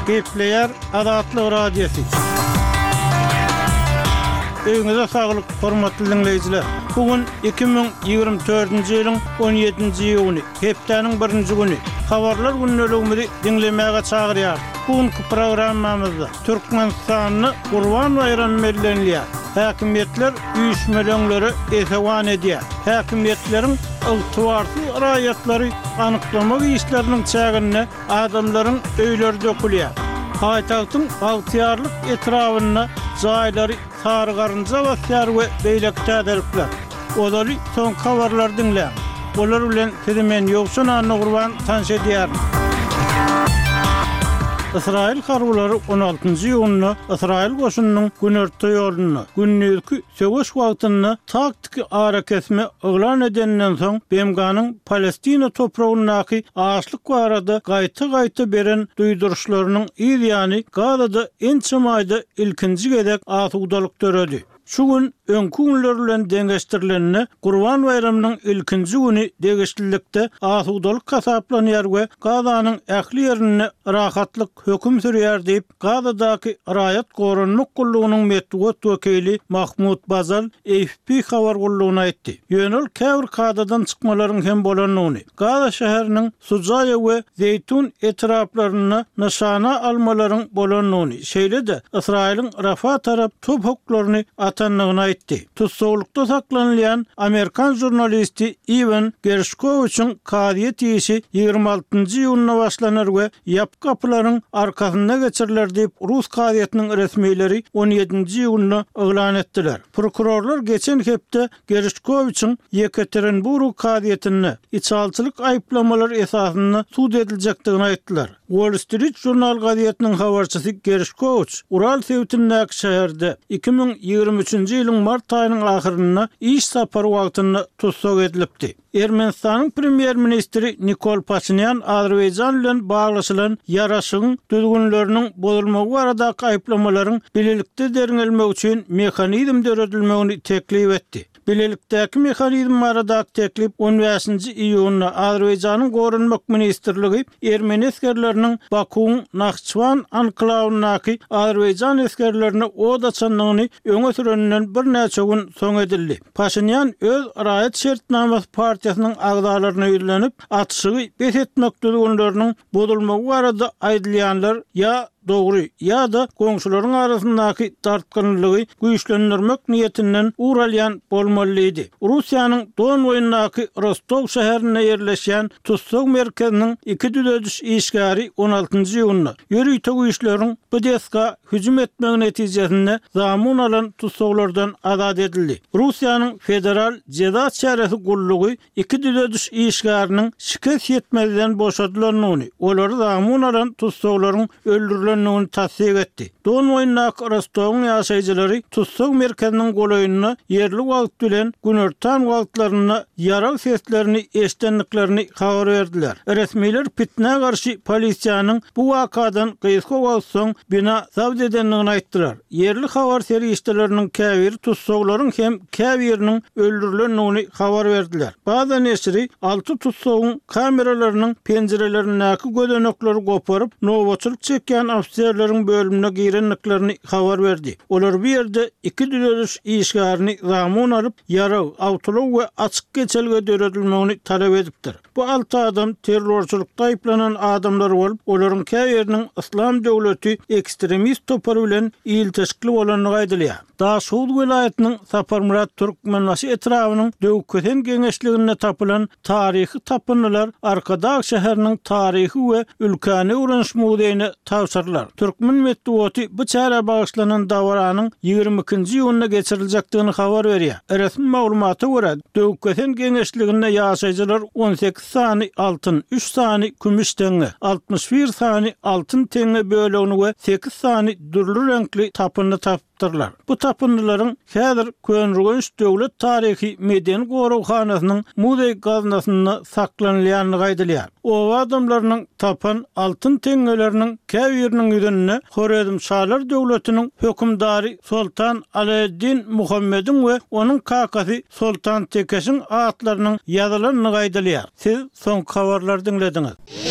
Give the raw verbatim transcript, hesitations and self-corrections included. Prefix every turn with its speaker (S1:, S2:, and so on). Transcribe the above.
S1: Gepleyer Adatlı Radyosu. Öňüňize saglyk, hormatly dinleýijiler. Bugün iki bin ýygrimi dördünji ýylyň on ýedinji ýuny, hepdeniň birinji güni. Habarlar günneligimizi dinlemäge çagyrýar. Bugünkü programmamyzda Türkmenistanyny Gurban bayramı bellenýär. Häkimetler üýüşmelöňleri esewan edýär. Häkimetleriň ygtybarly raýatlary anyklamak işleriniň çägine adamlaryň öýleri dökülýär. Haýtagyň bagtyarlyk etrawyna jaýlary sargarynja basýar we beýlek täderikler. Olary soň habarlar dinlä. Olar bilen sizimen ýoksun anny Gurban tanış edýär. İsrail harwlary on altynjy ýylyny İsrail goşunynyň günörtü ýoluny günnüki söwüş wagtyny taktik ara kesme oglan edenden soň B M G'nyň Palestina toprağyndaky açlyk barada gaýta-gaýta beren duýduruşlarynyň ýa-ni Gazada ençemaýda ilkinji gedek asudalyk töredi. Şu gün öňkü günler bilen deňeşdirilenine Gurban bayramynyň ilkinji güni degişlilikde asudalyk hasaplanýar we Gazanyň ähli ýerine rahatlyk höküm sürýär diýip Gazadaky raýat gorunluk gullugynyň medeniýet wekili Mahmud Bazal A F P habar gullugyna aýtdy. Ýönel käbir Gazadan çykmalaryň hem bolanyny Gaza şäheriniň Sucaýa we Zeytun etraplaryna nişana almalaryň bolanyny şeýle-de Israiliň Rafa tarap top hoklaryny atanlygyny aýtdy. Tutsawlykda saklanýan Amerikan jurnalisti Ivan Gershkovich'in kadiýet ýeşi ýygrimi altynjy ýylyna başlanar we ýap kapylaryň arkasynda geçiriler diýip Rus kadiýetiniň resmiýetleri on ýedinji ýylyny oglan etdiler. Prokurorlar geçen hepde Gershkovich'in Yekaterinburg kadiýetini içalçylyk aýplamalary esasyny sud ediljekdigini aýtdylar. Wall Street Journal gazetiniň habarçysy Gershkovich Ural sewtindäki şäherde iki bin ýygrimi üçünji ýylyň mart aýynyň ahyryna iş sapary wagtyny tutsak edilipdi. Ermenistanyň premier ministri Nikol Pashinyan Azerbaýjan bilen baglaşylan ýaraşygyň düzgünleriniň bozulmagy baradaky aýplamalaryň bilelikde deriňelmek üçin mehanizm döredilmegini teklip etdi. Bilelikdäki mehanizm baradaky teklip on beşinji iýuny Azerbaýjanyň gorunmak ministrligi Ermeni eskerleriniň Bakuň Naxçıvan anklawynaky Azerbaýjan eskerlerini oda çanlygyny öňe sürenden bir näçe gün soň edildi. Pashinyan öz raýat şertnamasy partiýasynyň agdalaryna ýüzlenip atşygy bet etmek düzgünleriniň bozulmagy barada aýdylýanlar ýa dogry ýa-da goňşularyň arasyndaky tartgynlygy güýçlendirmek niýetinden uralýan bolmalydy. Russiýanyň Don boýundaky Rostov şäherine ýerleşýän tutsak merkeziniň iki düzediş işgäri on altynjy ýylyny ýörüýte güýçleriň Bdeska hüjüm etmegi netijesinde zamun alan tutsaklardan azad edildi. Russiýanyň federal jeda çäresi gullugy iki düzediş işgäriniň şikayet etmezden boşadylyny, olary zamun alan tutsaklaryň öldürilen nuni tasdik etdi. Don boýundaky Rostov'un ýaşaýjylary tutsak merkeziniň golaýyny yerli wagt bilen günörtän wagtlaryna ýarak seslerini eşitdiklerini habar berdiler. Resmiler pitne garşy polisiýanyň bu wakadan gysga wagt soň bina zabd edenligini aýtdylar. Yerli habar serişdeleriniň käbir tutsaklaryň hem käbiriniň öldürilenligini habar berdiler. Baza neşri alty tutsagyň kameralarynyň penjerelerindäki gödenekleri goparyp nowaçylyk çekýän ofisiýerleriň bölümine girenliklerini habar berdi. Olar bir ýerde iki düzediş işgärini zamun alyp ýara, awtolog we açyk geçelge döredilmegini talap edipdir. Bu altı adam terrorçylykda aýplanan adamlar bolup, olaryň käbiriniň İslam döwleti ekstremist topary bilen ýyl teşkil bolanyny aýdylýar. Daşhud vilayetiniň Saparmurat Türkmenbaşy etrawynyň döwketen geňeşligine tapylan taryhy tapynlar Arkadag şäheriniň taryhy we ülkäni öwrenş muzeýine tawsyrlar. Türkmen medeniýeti bu çäre bagyşlanan dawranyň ýygrimi ikinji ýylyna geçiriljekdigini habar berýär. Resmi maglumata görä, döwketen geňeşligine ýaşaýjylar on sekiz sany altyn, üç sany kümüş teňe, altmış bir sany altyn teňe bölegini we sekiz sany dürlü renkli tapyny tapdyrlar. Bu tapynlaryň häzir Könrügenç döwlet taryhy medeni gorowhanasynyň muzeý gaznasyna saklanýanyny gaýdylýar. O adamlaryň tapan altyn teňeleriniň käbiriniň ýüzüne Horedim Şalar döwletiniň hökümdary Sultan Alaeddin Muhammedin we onuň kakasy Sultan Tekeşiň atlarynyň ýazylanyny gaýdylýar. Siz soň habarlar dinlediňiz.